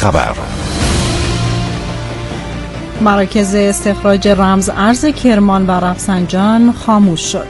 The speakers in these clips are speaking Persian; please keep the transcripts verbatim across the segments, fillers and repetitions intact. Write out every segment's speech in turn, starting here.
خبر. مراکز استخراج رمز ارز کرمان و رفسنجان خاموش شد.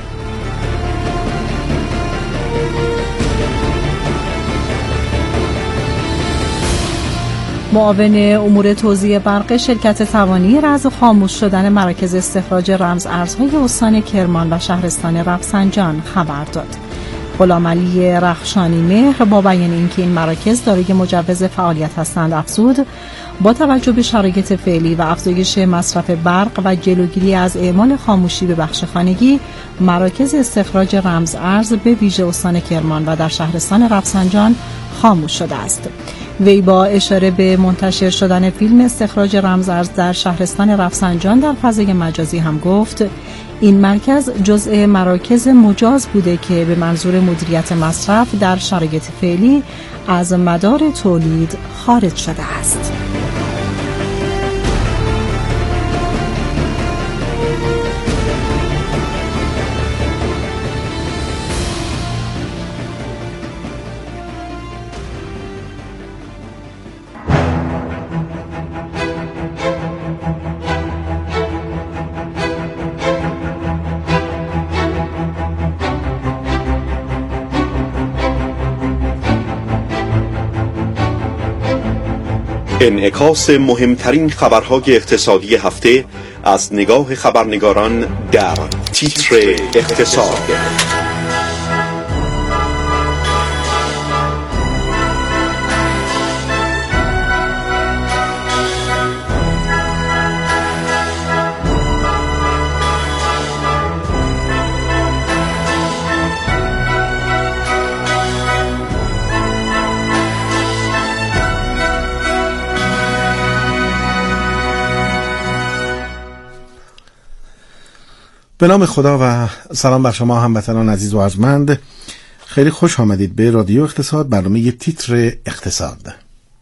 معاون امور توزیع برق شرکت توانیر از خاموش شدن مراکز استخراج رمز ارزهای استان کرمان و شهرستان رفسنجان خبر داد. غلامعلی رخشانی مهر با بیان اینکه این مراکز دارای مجوز فعالیت هستند افزود با توجه به شرایط فعلی و افزایش مصرف برق و جلوگیری از اعمال خاموشی به بخش خانگی، مراکز استخراج رمز ارز به ویژه استان کرمان و در شهرستان رفسنجان خاموش شده است. وی با اشاره به منتشر شدن فیلم استخراج رمز ارز در شهرستان رفسنجان در فضای مجازی هم گفت این مرکز جزء مراکز مجاز بوده که به منظور مدیریت مصرف در شرایط فعلی از مدار تولید خارج شده است. انعکاس مهمترین خبرهای اقتصادی هفته از نگاه خبرنگاران در تیتر اقتصاد. به نام خدا و سلام بر شما هموطنان عزیز و ارجمند. خیلی خوش آمدید به رادیو اقتصاد، برنامه تیتر اقتصاد.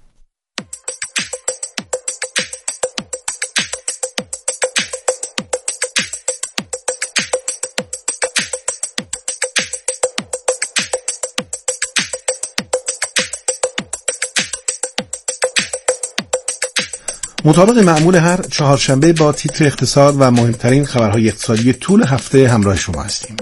مطابق معمول هر چهارشنبه با تیتر اقتصاد و مهمترین خبرهای اقتصادی طول هفته همراه شما هستیم.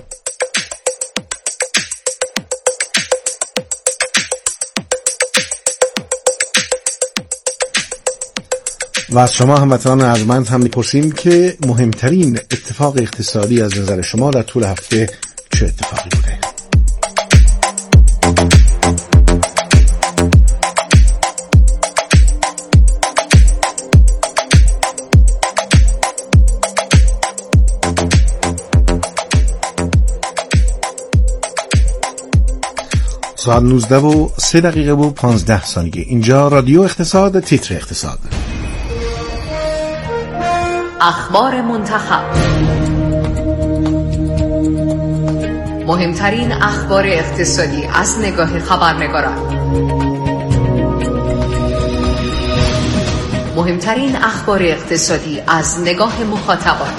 و از شما هموطنان ارجمند هم میپرسیم که مهمترین اتفاق اقتصادی از نظر شما در طول هفته چه اتفاقی بوده؟ ساعت نوزده و سه دقیقه و پانزده ثانیه. اینجا رادیو اقتصاد، تیتر اقتصاد. اخبار منتخب، مهمترین اخبار اقتصادی از نگاه خبرنگاران، مهمترین اخبار اقتصادی از نگاه مخاطبان.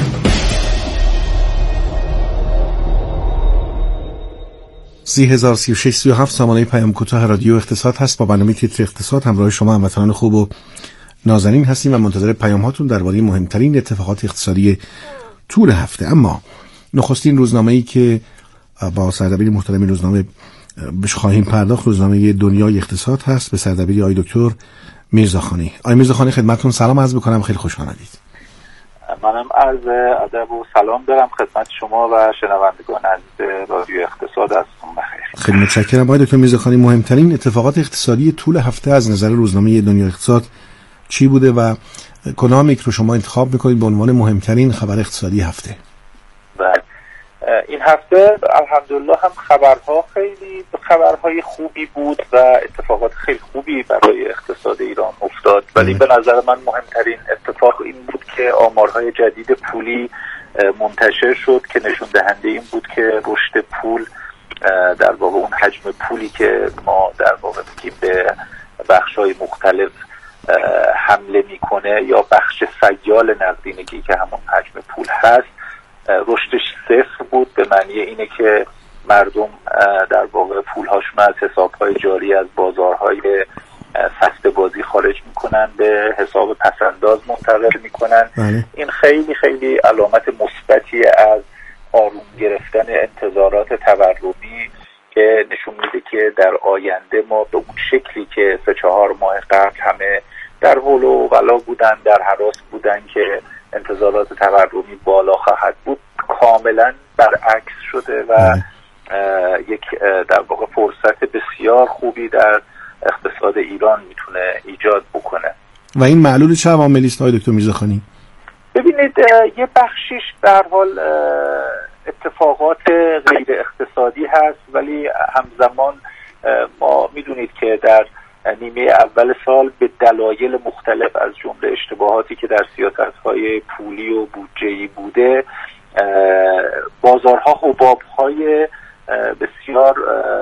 سی هزار سی و شش سی و هفت سامانه پیام کوتاه رادیو اقتصاد هست. با برنامه تیتر اقتصاد همراه شما هموطنان خوب و نازنین هستیم و منتظر پیام هاتون درباره مهمترین اتفاقات اقتصادی طول هفته. اما نخستین روزنامه‌ای که با سردبیر محترم روزنامه بهش خواهیم پرداخت روزنامه دنیای اقتصاد هست به سردبیری آقای دکتر میرزاخانی. آقای میرزاخانی خدمتتون سلام عرض می‌کنم، خیلی خوش آمدید. منم عرض ادب و سلام دارم خدمت شما و شنوندگان عزیز رادیو اقتصاد. هستم بخیر. خیلی متشکرم آقای دکتر میرزاخانی. مهمترین اتفاقات اقتصادی طول هفته از نظر روزنامه دنیای اقتصاد چی بوده و کدام یک رو شما انتخاب میکنید به عنوان مهمترین خبر اقتصادی هفته؟ بله، این هفته الحمدلله هم خبرها خیلی خبرهای خوبی بود و اتفاقات خیلی خوبی برای اقتصاد ایران افتاد، ولی به نظر من مهمترین اتفاق این بود که آمارهای جدید پولی منتشر شد که نشون دهنده این بود که رشد پول در واقع اون حجم پولی که ما در واقع بگیم به بخش‌های مختلف حمله میکنه یا بخش سیال نقدینگی که همون حجم پول هست رشدش صفر بود. به معنی اینه که مردم در واقع پولهاشون از حسابهای جاری از بازارهای سفته بازی خارج میکنن، به حساب پسنداز منتقل میکنن. این خیلی خیلی علامت مثبتی از آروم گرفتن انتظارات تورمی که نشون میده که در آینده ما به اون شکلی که سه چهار ماه قبل همه در حول و ولا بودن، در هراس بودن که انتظارات تورمی بالا خواهد بود، کاملا برعکس شده و یک در واقع فرصت بسیار خوبی در اقتصاد ایران میتونه ایجاد بکنه. و این معلول چه عواملی است آقای دکتر میرزاخانی؟ ببینید یه بخشیش در حال اتفاقات غیر اقتصادی هست، ولی همزمان ما میدونید که در نیمه اول سال به دلایل مختلف از جمله اشتباهاتی که در سیاست‌های پولی و بودجه‌ای بوده، بازارها حباب‌های بسیار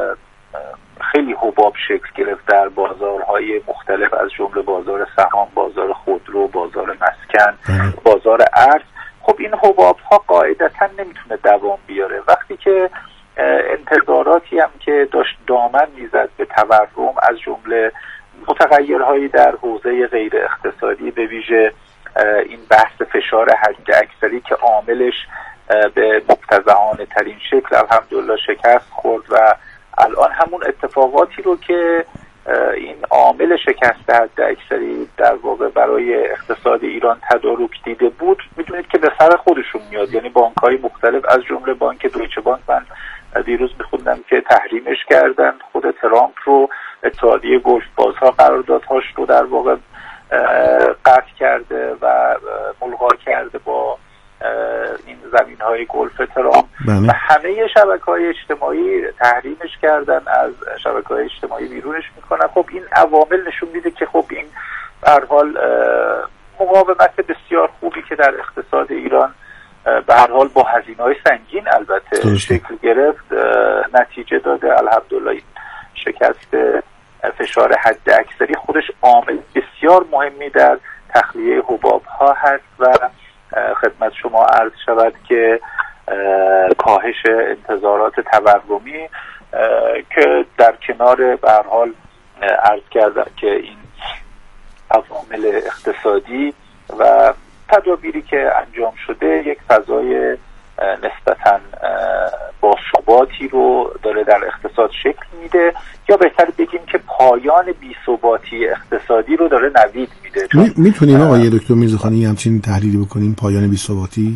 خیلی حباب شکل گرفت در بازارهای مختلف از جمله بازار سهام، بازار خودرو، بازار مسکن، بازار ارز. خب این حباب‌ها قاعدتاً نمیتونه دوام بیاره. وقتی که انتظاراتی هم که داشت دامن میزد به تورم از جمله متغیرهایی در حوزه غیر اقتصادی، به ویژه این بحث فشار حد اکثری که عاملش به مقتضیانه ترین شکل الحمدلله شکست خورد و الان همون اتفاقاتی رو که این عامل شکست حد اکثری در واقع برای اقتصاد ایران تدارک دیده بود، میدونید که به سر خودشون میاد. یعنی بانک‌های مختلف از جمله بانک دویچه بانک، من دیروز میخوندم که تحریمش کردن، خود ترامپ رو، اتحادیه گلف بازها قراردادهاش رو در واقع قطع کرده و ملغا کرده با این زمین‌های گلف ترامپ و همه شبکه‌های اجتماعی تحریمش کردن، از شبکه‌های اجتماعی بیرونش میکنن. خب این عوامل نشون میده که خب این به هر حال مقاومت بسیار خوبی که در اقتصاد ایران به هر حال با هزینه‌های سنگین البته درسته. شکل گرفت، نتیجه داده. الحمدلله شکست فشار حد اکثری خودش عامل بسیار مهمی در تخلیه حباب‌ها هست و خدمت شما عرض شود که کاهش انتظارات تورمی که در کنار به هر حال عرض کردم که این عوامل اقتصادی و تدابیری که انجام شده یک فضای نسبتاً با ثباتی رو داره در اقتصاد شکل میده، یا بهتر بگیم که پایان بی‌ثباتی اقتصادی رو داره نوید میده. میتونیم آقای دکتر میرزاخانی همچین تحلیلی بکنیم پایان بی‌ثباتی؟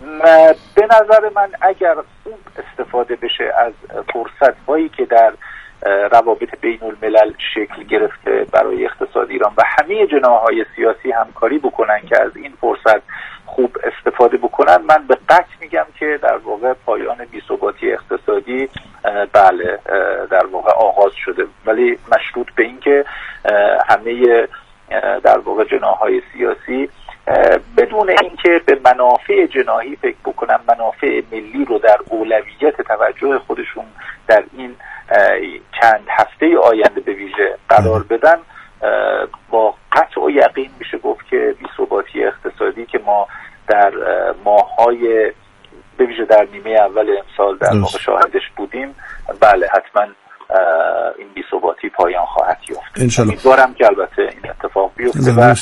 به نظر من اگر خوب استفاده بشه از فرصت هایی که در روابط بین الملل شکل گرفته برای اقتصاد ایران و همه جناح‌های سیاسی همکاری بکنن که از این فرصت خوب استفاده بکنن، من به قطع میگم که در واقع پایان بی‌ثباتی اقتصادی بله در واقع آغاز شده، ولی مشروط به این که همه در واقع جناح‌های سیاسی بدون اینکه به منافع جناحی فکر بکنن، منافع ملی رو در اولویت توجه خودشون در این چند هفته آینده به ویژه قرار بدن، با قطع و یقین میشه گفت که بی‌ثباتی اقتصادی که ما در ماه‌های به ویژه در نیمه اول امسال در واقع شاهدش بودیم، بله حتما این بی‌ثباتی پایان خواهد یافت. امیدوارم که البته این اتفاق بیفته و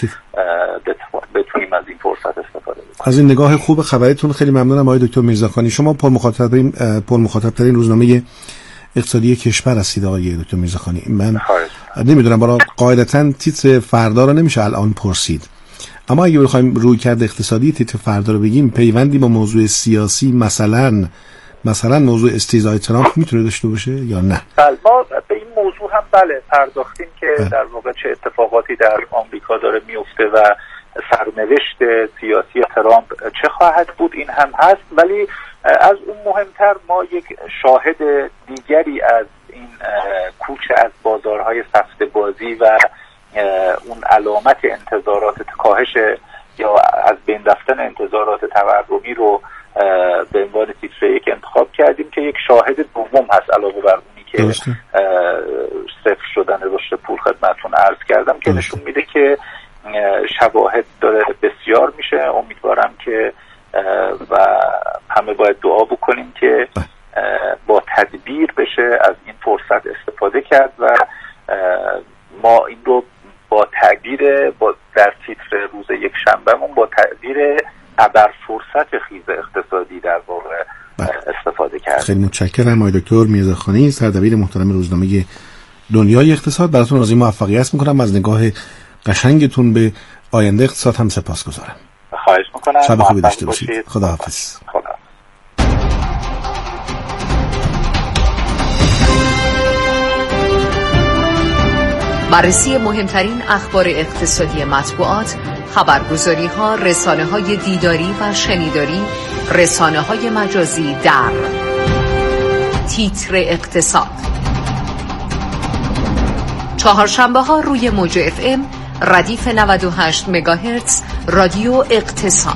بتونیم از این فرصت استفاده کنیم. از این نگاه خوب خبرتون خیلی ممنونم آقای دکتر میرزاخانی. شما پر مخاطبین پر مخاطب‌ترین روزنامه اقتصادی کشور هستید آقای دکتر میرزاخانی. من نمیدونم، برای قاعدتاً تیتر فردا رو نمیشه الان پرسید، اما اگه بخوایم روی کرد اقتصادی تیتر فردا رو بگیم، پیوندی با موضوع سیاسی مثلا مثلا موضوع استیضاح ترامپ میتونه داشته باشه یا نه؟ بله، ما به این موضوع هم بله پرداختیم که بله. در واقع چه اتفاقاتی در آمریکا داره میفته و سرنوشت سیاسی ترامپ چه خواهد بود، این هم هست. ولی از اون مهمتر ما یک شاهد دیگری از این کوچ از بازارهای سفته بازی و اون علامت انتظارات کاهش یا از بین رفتن انتظارات تورمی رو به عنوان تیتر یک انتخاب کردیم که یک شاهد دوم هست علاوه بر اونی که صفر شدن رشد پول خدمتتون عرض کردم که نشون میده که شواهد داره بسیار میشه. امیدوارم که و همه باید دعا بکنیم که با تدبیر بشه از این فرصت استفاده کرد و ما این رو تعبیر با در تیتر روز یک شنبهمون با تعبیر ابر فرصت خیز اقتصادی در واقع استفاده کرد. خیلی متشکرم آقای دکتر میرزاخانی، سردبیر محترم روزنامه دنیای اقتصاد. براتون آرزوی موفقیت میکنم. از نگاه قشنگتون به آینده اقتصاد هم سپاسگزارم. خواهش میکنم. شب خوبی داشته باشید. خداحافظ. خدا. بررسی مهمترین اخبار اقتصادی مطبوعات، خبرگزاری ها، رسانه های دیداری و شنیداری، رسانه های مجازی در تیتر اقتصاد. چهارشنبه ها روی موج اف ام ردیف نود و هشت مگاهرتز رادیو اقتصاد.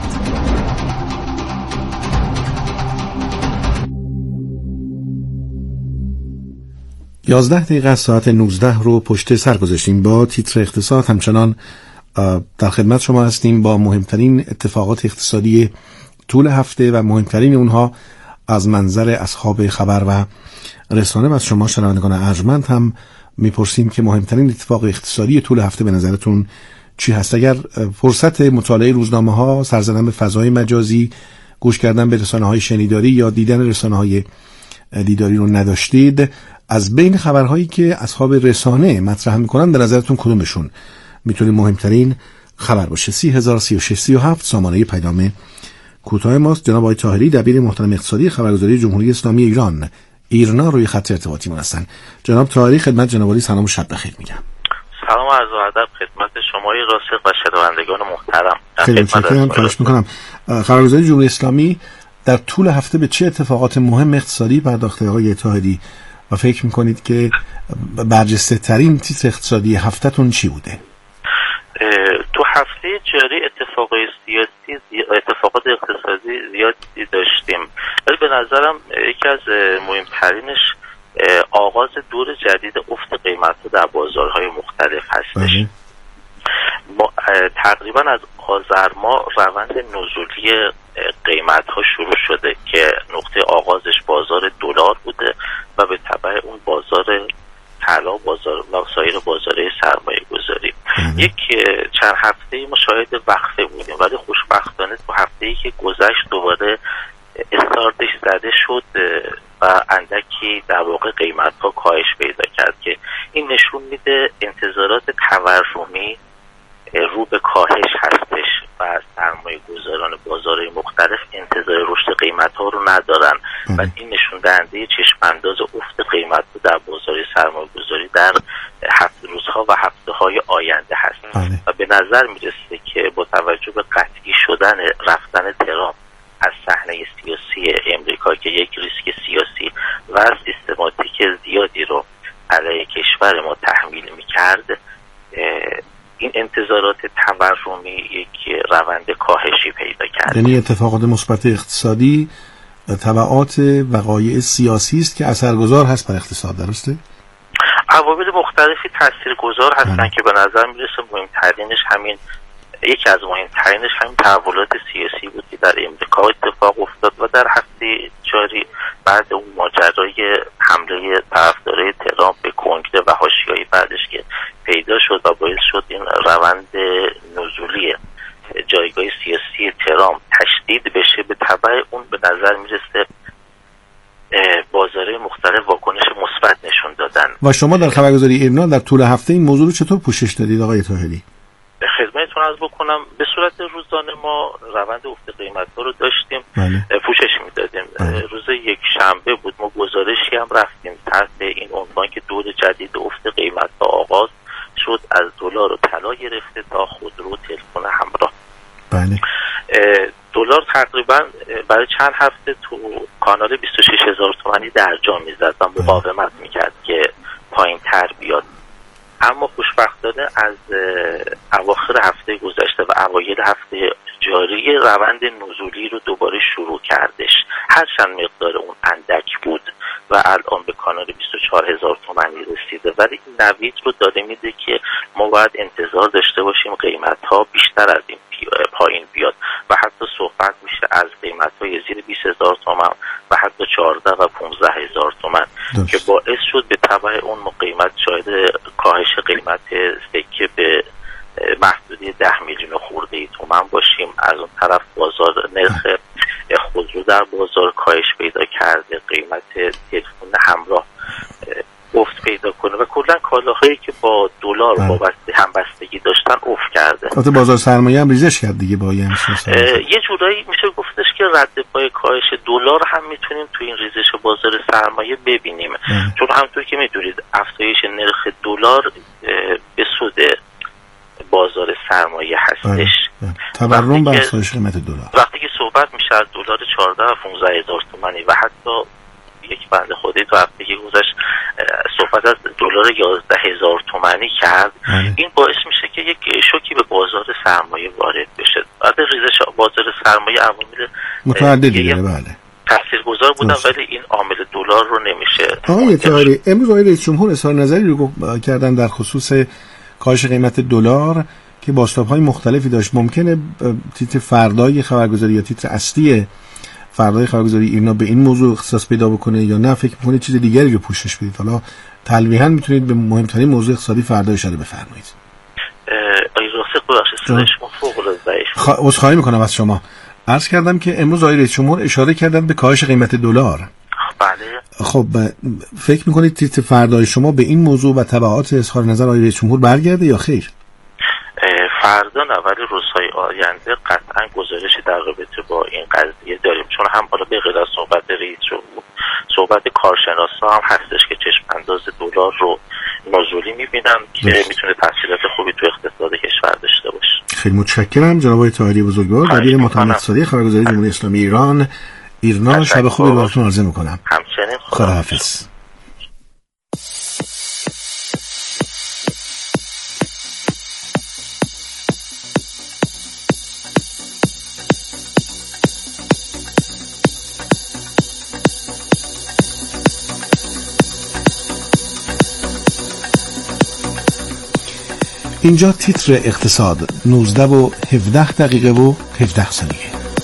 یازده دقیقه از ساعت نوزده رو پشت سر گذاشتیم. با تیتر اقتصاد همچنان در خدمت شما هستیم با مهمترین اتفاقات اقتصادی طول هفته و مهمترین اونها از منظر اصحاب خبر و رسانه. و از شما شنوندگان ارجمند هم میپرسیم که مهمترین اتفاق اقتصادی طول هفته به نظرتون چی هست؟ اگر فرصت مطالعه روزنامه ها، سرزدن به فضای مجازی، گوش کردن به رسانه های شنیداری یا دیدن رسانه های دیداری رو نداشتید، از بین خبرهایی که اصحاب رسانه مطرح میکنن به نظرتون کدومشون میتونه مهمترین خبر باشه؟ سی هزار سی و شش سی و هفت سامانه پیام کوتاه ماست. جناب آقای طاهری دبیر محترم اقتصادی خبرگزاری جمهوری اسلامی ایران ایرنا روی خط ارتباطی ما هستن. جناب طاهری خدمت جناب عالی سلام و شب بخیر میگم. سلام و عرض ادب خدمت شما راسخ و شنوندگان محترم. خیلی متشکرم. خواهش میکنم. خبرگزاری جمهوری اسلامی در طول هفته به چه اتفاقات مهم اقتصادی پرداخته آقای طاهری و فکر میکنید که برجسته ترین تیتر اقتصادی هفته‌تون چی بوده؟ تو هفته جاری اتفاقات سیاسی اتفاقات اقتصادی زیادی داشتیم، ولی به نظرم یکی از مهمترینش آغاز دور جدید افت قیمت‌ها در بازارهای مختلف هستش. ما تقریبا از آذر ماه روند نزولی قیمت‌ها شروع شده که نقطه آغازش بازار دلار بوده و به تبع اون بازار طلا، بازار و سایر بازارهای سرمایه گذاری. یک چند هفته‌ای ما شاهد وقفه بودیم، ولی خوشبختانه تو هفته‌ای که گذشت دوباره استارتش زده شد و اندکی در واقع قیمت‌ها کاهش پیدا کرد که این نشون میده انتظارات تورمی رو به کاهش هستش و سرمایه گذاران بازارهای مختلف انتظار رشد قیمت‌ها رو ندارن و این نشون دهنده چشم‌انداز افت قیمت در بازار سرمایه گذاری در هفت روزها و هفته‌های آینده هست. بله. و به نظر میرسه که با توجه به قطعی شدن رفتن ترامپ از صحنه سیاسی امریکا که یک ریسک سیاسی و سیستماتیک زیادی رو علیه کشور ما تحمیل می‌کرد، این انتظارات تورمی یک روند کاهشی پیدا کرد. یعنی اتفاقات مثبت اقتصادی تبعات وقایع سیاسی است که اثرگذار هست بر اقتصاد، درسته؟ عوامل مختلفی تاثیرگذار هستن ام. که به نظر میرسه مهمترینش همین یکی از مهمترینش همین تحولات سیاسی بود که در امریکا اتفاق افتاد و در هفته جاری بعد اون ماجرای حمله طرفدارای ترامپ به کنگره و حاشیه‌ای بعدش که پیدا شد و باعث شد این روند نزولی جایگاه سیاسی ترامپ تشدید بشه. به تبع اون به نظر میرسه بازارهای مختلف واکنش مثبت نشون دادن. و شما در خبرگزاری ایرنا در طول هفته این موضوع رو چطور پوشش دادید آقای طاهری؟ خدمتتون عرض بکنم به صورت روزانه ما روند افت قیمت‌ها رو داشتیم. بله. پوشش میدادیم. بله. روز یک شنبه بود ما گزارشی هم رفتیم تحت این عنوان که دور جدید افت قیمت‌ها آغاز شد، از دلار و طلا گرفته تا خودرو و تلفن همراه. بله. دلار تقریبا برای چند هفته تو کانال بیست و شش هزار تومانی درجا میزد و مقاومت میکرد که پایین تر بیاد، اما خوشبختانه از اواخر هفته گذشته و اوایل هفته جاری روند نزولی رو دوباره شروع کردش، هرچند مقدار اون اندک بود و الان به کانال بیست و چهار هزار تومانی رسیده، ولی این نوید رو داده میده که ما باید انتظار داشته باشیم قیمت ها بیشتر از این پایین بیاد و حتی صحبت میشه از قیمت های زیر بیست هزار تومان و حتی چهارده و پانزده هزار تومان که باعث شد به تبع اون قیمت شاید کاهش قیمت سکه به طرف بازار نرخ خودرو در بازار کاهش پیدا کرده، قیمت تلفن همراه افت پیدا کنه و کلا کالاهایی که با دلار وابسته همبستگی داشتن افت کرده. البته بازار سرمایه هم ریزش کرد دیگه با این یه جورایی میشه گفتش که رد پای کاهش دلار هم میتونیم تو این ریزش بازار سرمایه ببینیم اه. چون همونطور که میدونید افزایش نرخ دلار به سود بازار سرمایه هستش. تورم بر افزایش قیمت دلار. وقتی که صحبت میشه از دلار چهارده و پانزده هزار تومانی و حتی یک بنده خودی تو هفته که گذشت صحبت از دلار یازده هزار تومانی کرد، بله. این باعث میشه که یک شوکی به بازار سرمایه وارد بشه. بعد ریزش بازار سرمایه عوامل متعددی داره، بله، تاثیرگذار بودن، ولی این عامل دلار رو نمیشه. آقای طاهری، امروز آقای رئیس جمهور اظهار نظری رو کردن در خصوص کاهش قیمت دلار که بازتاب‌های مختلفی داشت. ممکنه تیتر فردای خبرگزاری یا تیتر اصلی فردای خبرگزاری ایرنا به این موضوع اختصاص پیدا بکنه یا نه فکر می‌کنید چیز دیگری رو پوشش بدید؟ حالا تلویحاً میتونید به مهمترین موضوع اقتصادی فردا اشاره بفرمایید. آقای راسخ بخشید شما فوق‌العاده ضعیف. عذرخواهی می‌کنم از شما. عرض کردم که امروز آقای رئیس جمهور اشاره کردن به کاهش قیمت دلار. بله. خب فکر می‌کنید تیتر فردای شما به این موضوع و تبعات اظهار نظر آقای رئیس جمهور برگرده یا خیر؟ فردا نه، ولی روزهای آینده قطعا گزارشی در رابطه با این قضیه داریم، چون هم حالا به غیر از صحبت رئیس جمهور صحبت کارشناسا هم هستش که چشم انداز دلار رو نزولی می‌بینن که میتونه تاثیرات خوبی تو اقتصاد کشور داشته باشه. خیلی متشکرم جناب آقای طاهری بزرگوار، دبیر محتمل اقتصادی خبرگزاری جمهوری اسلامی ایران ایرنا. شب خوبی براتون آرزو می‌کنم. همچنین. خداحافظ. اینجا تیتر اقتصاد نوزده و هفده دقیقه و هفده ثانیه.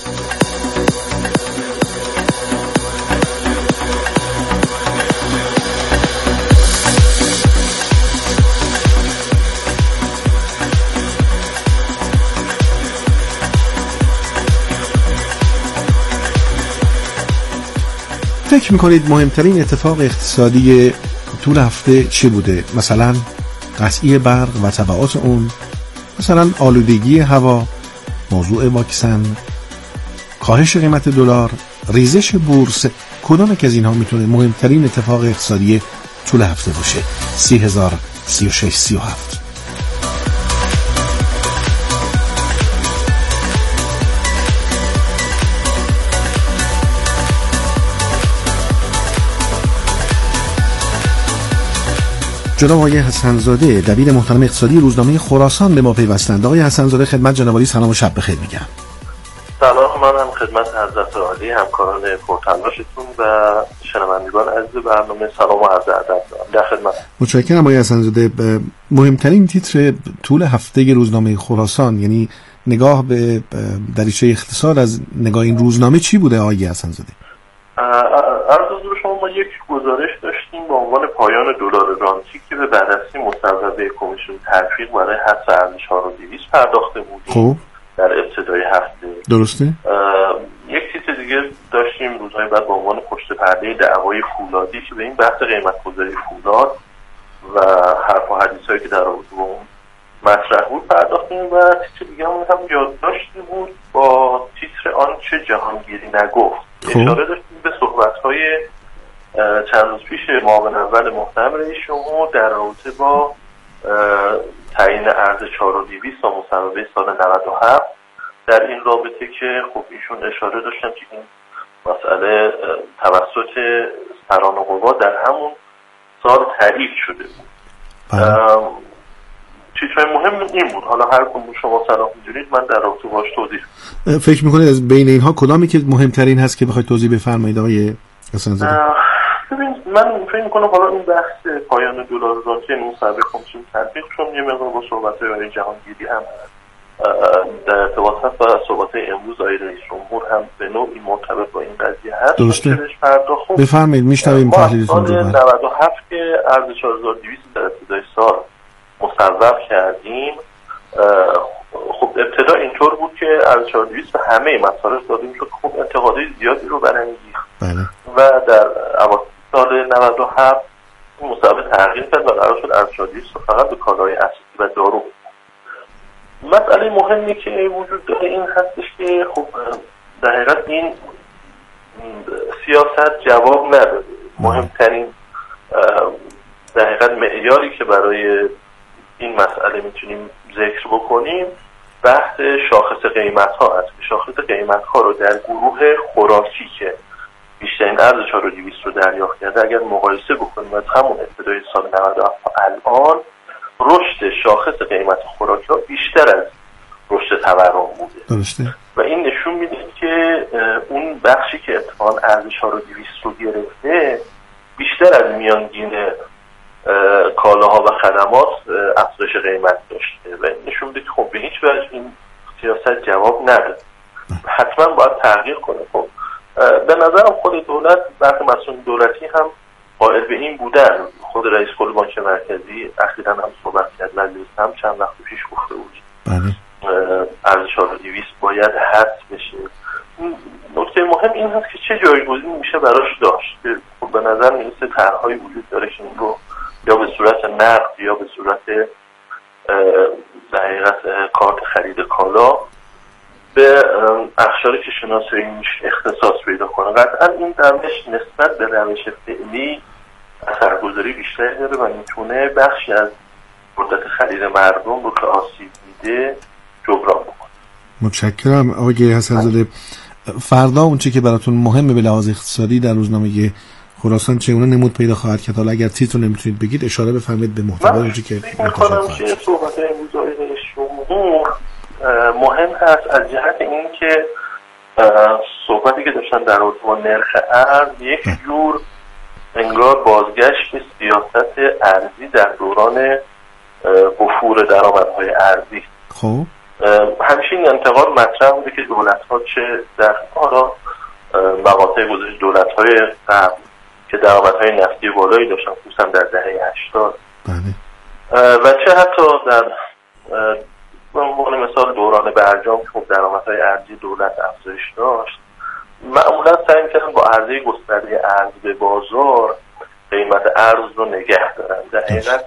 فکر میکنید مهمترین اتفاق اقتصادی طول هفته چی بوده؟ مثلا قطعی برق و تبعات اون، مثلا آلودگی هوا، موضوع واکسن، کاهش قیمت دلار، ریزش بورس. کدام که از اینها میتونه مهمترین اتفاق اقتصادی طول هفته باشه؟ سی هزار سی و شش سی و هفت. جناب آقای حسن‌زاده دبیر محترم اقتصادی روزنامه خراسان به ما پیوستند. آقای حسن‌زاده خدمت جناب عالی سلام و شب بخیر میگم. سلام، من هم خدمت حضرت عالی همکاران پرتلاشتون و شنوندگان عزیز برنامه سلام و عرض ادب دارم. در خدمت. متشکرم آقای حسن‌زاده. مهمترین تیتر طول هفته روزنامه خراسان، یعنی نگاه به دریچه اقتصاد از نگاه این روزنامه چی بوده آقای حسن‌زاده؟ عرض حضور شما، ما یک گزارش داشتیم با عنوان پایان دلار رانتی که به بررسی مصوبه کمیسیون تلفیق برای حفظ ارزش ها رو دویست پرداخته بودیم. خب در ابتدای هفته. درسته. یک چیز دیگه داشتیم روزهای بعد با عنوان پشت پرده دعوای فولادی که به این بحث قیمت گذاری فولاد و حرف و حدیثایی که در رابطه با اون مطرح بود پرداختیم و تیتر دیگه هم هم یادداشتی بود با تیتر آنچه جهانگیری نگفت. خب. اشاره داشتیم به صحبت‌های چند روز پیش معاون اول محترم رئیس جمهور در رابطه با تعیین ارز چهار و دویست تا مصوبه سال نود و هفت. در این رابطه که خب ایشون اشاره داشتن که این مسئله توسط سران قوا در همون سال تایید شده بود. چیزهای مهم این بود. حالا هر کدوم شما صلاح می‌دونید من در رابطه باهاش توضیح. فکر می‌کنید از بین اینها کدامی که مهمترین هست که بخواید توضیح بفرمایید آقای حسن‌زاده؟ ببین من فکر می‌کنم حالا این بحث پایان دلار رانتی مصوبه کمیسیون تطبیق چون یه مقدار با صحبت‌های آقای جهانگیری هم در ارتباط هست و صحبت‌های امروز آقای رئیس جمهور هم به نوعی مرتبط با این قضیه هست. درسته. بفرمایید میشنویم تحلیلتون رو. نود و هفت که ارز چهار هزار و دویست در ابتدای سال مصوب کردیم، خب ابتدا اینطور بود که ارز چهار دویست به همه مصارف داده میشد. خب انتقادهای زیادی رو برانگیخت و در اواسط سال نود و هفت مصوبه تغییر کرد و قرار شد ارز چهار دویست فقط به کالاهای اساسی و دارو. مسئله مهمی که وجود داره این هستش که خب در حقیقت این سیاست جواب نداده. مهمترین در حقیقت معیاری که برای این مسئله میتونیم ذکر بکنیم بحث شاخص قیمت ها هست. شاخص قیمت ها رو در گروه خوراکی که بیشترین ارز چهار و دویست رو دریافت کرده اگر مقایسه بکنیم از همون ابتدای سال نود و هفت الان رشد شاخص قیمت خوراکی ها بیشتر از رشد تورم بوده. درسته. و این نشون میده که اون بخشی که اتفاقاً ارز چهار و دویست رو گرفته بیشتر از میانگین کالاها و خدمات افزایش قیمت داشته و نشون میده که خب به هیچ وجه این سیاست جواب نداره. حتما باید تغییر کنه. خب به نظرم خود دولت برخی مسئولین دولتی هم قائل به این بودن. خود رئیس کل بانک مرکزی اخیراً هم صحبت کرد، مجلس هم چند وقت پیش گفته بود ارز چهار و دویست باید حذف بشه. نکته مهم این هست که چه جایگزینی میشه براش داشت. خب به نظر میرسه طرح‌هایی وجود داره که این رو یا به صورت نقد یا به صورت در حقیقت کارت خرید کالا به اقشاری که شناساییش اختصاص پیدا کنه. قطعا این روش نسبت به روش فعلی اثرگذاری بیشتری داره و میتونه بخشی از قدرت خرید مردم رو که آسیب میده جبران بکنه. متشکرم آقای حسن‌زاده. فردا اون چه که براتون مهمه به لحاظ اقتصادی در روزنامه خراسان چگونه نمود پیدا خواهد کرد؟ حالا اگر تیتر نمیتونید بگید اشاره بفرمایید به محتوای اونجا که منتشر خواهد شد. صحبت امروز آقای شمهور مهم هست از جهت این که صحبتی که داشتن در رابطه با نرخ ارز یک جور انگار بازگشت به سیاست ارزی در دوران افور درآمدهای ارزی. خب همیشه این انتقاد مطرح بوده که دولت‌ها چه در آرا مقاطع گذشته دولت‌های قبل که درآمدهای نفتی بالایی داشتن خصوصا در دهه هشتاد و چه حتی در به عنوان مثال دوران برجام که خب درآمدهای ارزی دولت افزایش داشت معمولا سعی می‌کردن با عرضه گسترده ارز به بازار قیمت ارز رو نگه دارن. در حقیقت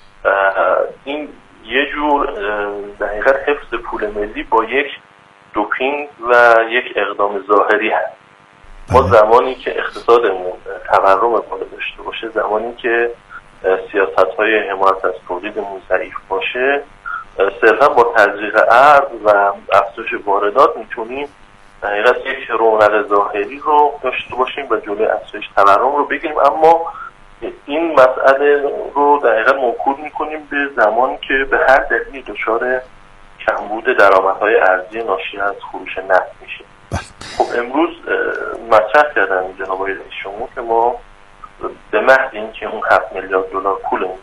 این یه جور در حقیقت حفظ پول ملی با یک دوپینگ و یک اقدام ظاهری هست. ما زمانی که اقتصادمون تورم بالا داشته باشه، زمانی که سیاست‌های حمایت از تولیدمون ضعیف باشه، صرفا با تزریق ارز و افزایش واردات میتونیم در حقیقت یک رونق ظاهری رو داشته باشیم و جلوی افزایش تورم رو بگیریم. اما این مسئله رو در حقیقت موکول میکنیم به زمانی که به هر دلیلی دچار کمبود درآمدهای ارزی ناشی از فروش نفت میشه. خب امروز مطرح کردن جناب آقای رئیس جمهور که ما به محض اینکه اون هفت میلیارد دلار پولمون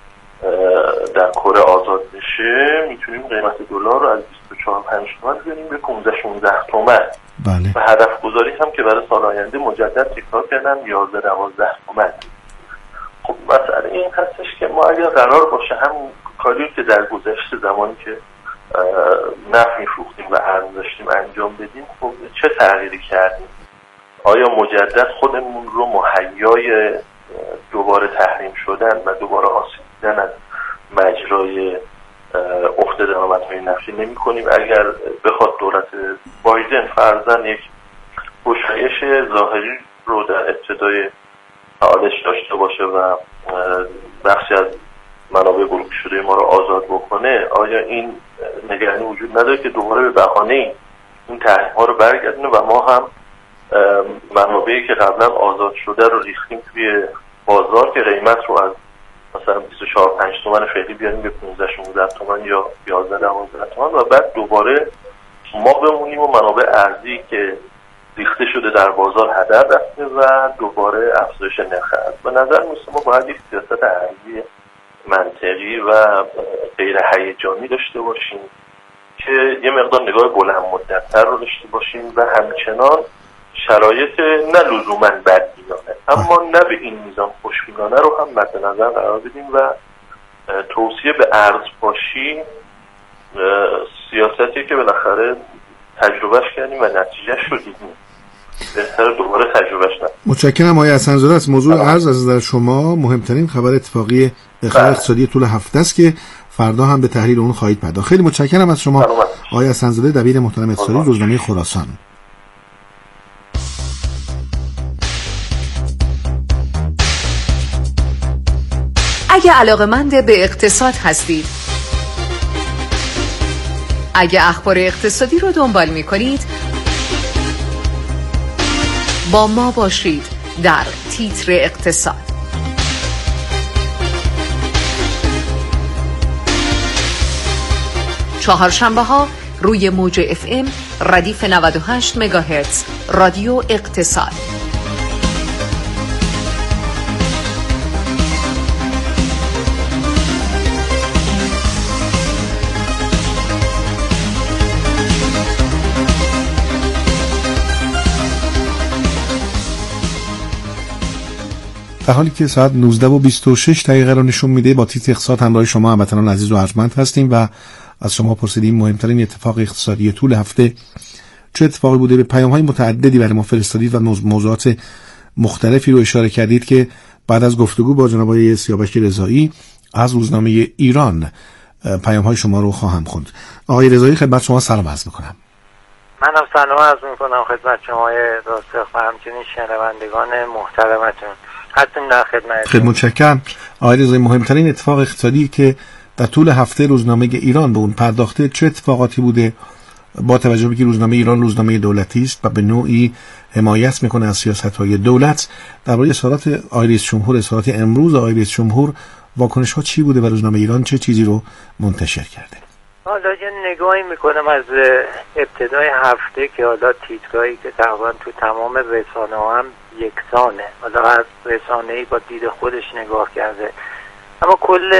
در کره آزاد بشه میتونیم قیمت دلار رو از بیست و چهار پنج تومن بیاریم به پانزده شانزده تومن. بله. و هدف گذاری هم که برای سال آینده مجدد تکرار کردن یازده دوازده تومن. خب مسئله این هستش که ما اگر قرار باشه هم کاری که در گذشته زمانی که نفت میفروختیم و ارز داشتیم انجام بدیم، خب چه تغییری کردیم؟ آیا مجدد خودمون رو مهیای دوباره تحریم شدن و دوباره آسیب دیدن از مجرای افت درآمدهای نفتی نمی کنیم؟ اگر بخواد دولت بایدن فرضاً یک گشایش ظاهری رو در ابتدای فعالش داشته باشه و بخشی از منابع بلوک شده ما رو آزاد بکنه، آیا این نگرانی وجود نداره که دوباره به بهانه این تحریم ها رو برگردونه و ما هم منابعی که قبلا آزاد شده رو ریختیم توی بازار که قیمت رو از مثلا بیست و چهار پنج تومن فعلی بیاریم به پانزده شانزده تومن یا یازده دوازده تومن و بعد دوباره ما بمونیم و منابع ارزی که ریخته شده در بازار هدر رفته و دوباره افزایش نرخ ارز. به نظر میاد ما باید یک سیاست ارزی منطقی و غیر هیجانی داشته باشیم که یه مقدار نگاه بلند مدت‌تر رو داشته باشیم و همچنان شرایط نه لزوماً بدبینانه اما نه به این میزان خوشبینانه رو هم مد نظر قرار بدیم و توصیه به ارزپاشی سیاستی که بالاخره تجربهش کردیم و نتیجهش رو دیدیم، بهتر دوباره تجربهش نکنیم. متشکرم آقای حسن‌زاده. از موضوع عرض از نظر شما مهمترین خبر اتفاقی خبر اقتصادی طول هفته است که فردا هم به تحلیل اون خواهید پرداخت. خیلی متشکرم از شما آقای حسن‌زاده، دبیر محترم اقتصادی روزنامه خراسان. اگه علاقه‌مند به اقتصاد هستید، اگه اخبار اقتصادی رو دنبال می‌کنید، با ما باشید در تیتر اقتصاد. چهارشنبه ها روی موج اف ام ردیف نود و هشت مگاهرتز رادیو اقتصاد. در حالی که ساعت نوزده و بیست و شش دقیقه رو نشون میده، با تیتر اقتصاد همراه شما هموطنان عزیز و ارجمند هستیم و از شما پرسیدیم مهمترین اتفاق اقتصادی طول هفته چه اتفاقی بوده. به پیام‌های متعددی برای ما فرستادید و موضوعات مختلفی رو اشاره کردید که بعد از گفتگو با جناب آقای سیاوش رضایی از روزنامه ایران پیام‌های شما رو خواهم خوند. آقای رضایی خدمت شما سلام عرض می‌کنم. منم سلام عرض می‌کنم خدمت شما راسخ و همچنین شنوندگان محترمتون. حتما در خدمت. خیلی متشکرم. آقای رضایی، مهمترین اتفاق اقتصادی که در طول هفته روزنامه ایران به اون پرداخته چه اتفاقاتی بوده، با توجه به که روزنامه ایران روزنامه دولتی است و به نوعی حمایت میکنه از سیاست‌های دولت؟ درباره اظهارات آقای رئیس جمهور، اظهارات امروز آقای رئیس جمهور، واکنش‌ها چی بوده و روزنامه ایران چه چیزی رو منتشر کرده؟ حالا یه نگاهی میکنم از ابتدای هفته که حالا تیترایی که تقریبا تو تمام رسانه‌ها هم یکسانه، حالا هر رسانه‌ای با دید خودش نگاه کرده، اما کل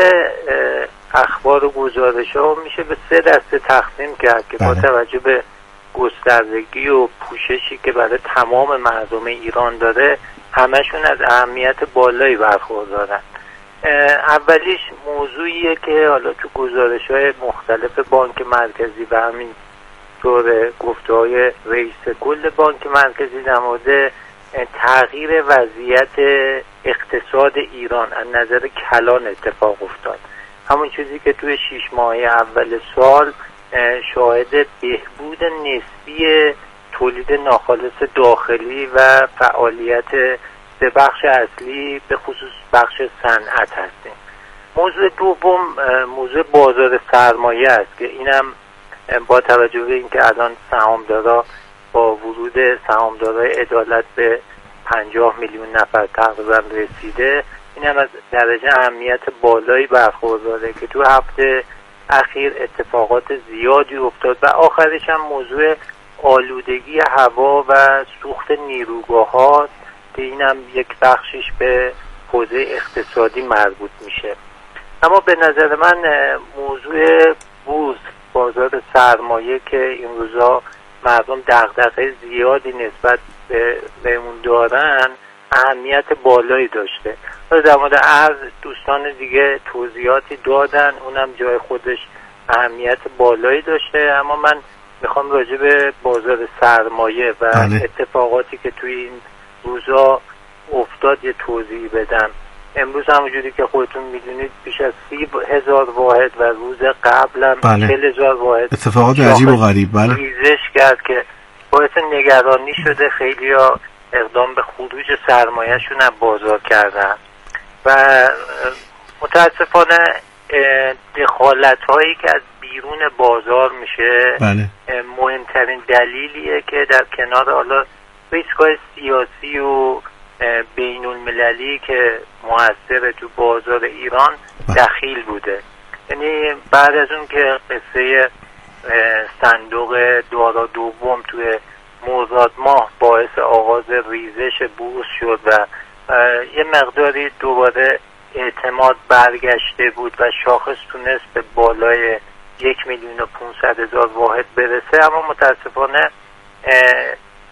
اخبار و گزارش‌ها میشه به سه دسته تقسیم کرد که با توجه به گستردگی و پوششی که برای تمام مردم ایران داره همشون از اهمیت بالایی برخوردارن. اولیش موضوعیه که حالا تو گزارش‌های مختلف بانک مرکزی و همین طور گفته‌های رئیس کل بانک مرکزی در مورد تغییر وضعیت اقتصاد ایران از نظر کلان اتفاق افتاد. همون چیزی که توی شش ماه اول سال شاهد بهبود نسبی تولید ناخالص داخلی و فعالیت به بخش اصلی به خصوص بخش صنعت هستیم. موضوع دوم موضوع بازار سرمایه است که اینم با توجه به اینکه الان سهامدارا با ورود سهامدارای عدالت به پنجاه میلیون نفر تقریبا رسیده، این هم از درجه اهمیت بالایی برخورداره که تو هفته اخیر اتفاقات زیادی افتاد و آخرش هم موضوع آلودگی هوا و سوخت نیروگاه ها که این هم یک بخشش به حوزه اقتصادی مربوط میشه. اما به نظر من موضوع بورس، بازار سرمایه که این روزا مردم دغدغه زیادی نسبت به, به اون دارن اهمیت بالایی داشته. در مورد ارز دوستان دیگه توضیحاتی دادن، اونم جای خودش اهمیت بالایی داشته، اما من میخوام راجع به بازار سرمایه و بله. اتفاقاتی که توی این روزا افتاد یه توضیح بدم. امروز همونجوری که خودتون میدونید بیش از سی هزار واحد و روز قبلم بله. چهل هزار واحد اتفاقات عجیب و غریب بله. ریزش کرد که باعث نگرانی شده، خیلی ها اقدام به خروج سرمایه‌شون از بازار کردن و متاسفانه دخالت هایی که از بیرون بازار میشه بله. مهمترین دلیلیه که در کنار حالا ریسک‌های سیاسی و بین المللی که موثر تو بازار ایران دخیل بوده. یعنی بعد از اون که قصه صندوق دارا دوم توی مرداد ماه باعث آغاز ریزش بورس شد و یه مقداری دوباره اعتماد برگشته بود و شاخص تونست به بالای یک میلیون و پونصد هزار واحد برسه، اما متاسفانه